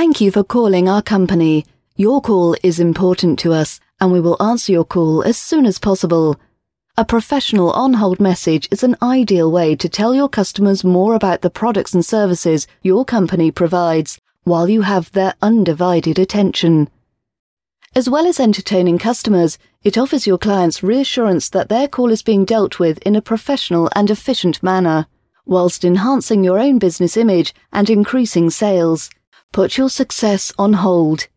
Thank you for calling our company. Your call is important to us, and we will answer your call as soon as possible. A professional on-hold message is an ideal way to tell your customers more about the products and services your company provides while you have their undivided attention. As well as entertaining customers, it offers your clients reassurance that their call is being dealt with in a professional and efficient manner, whilst enhancing your own business image and increasing sales. Put your success on hold.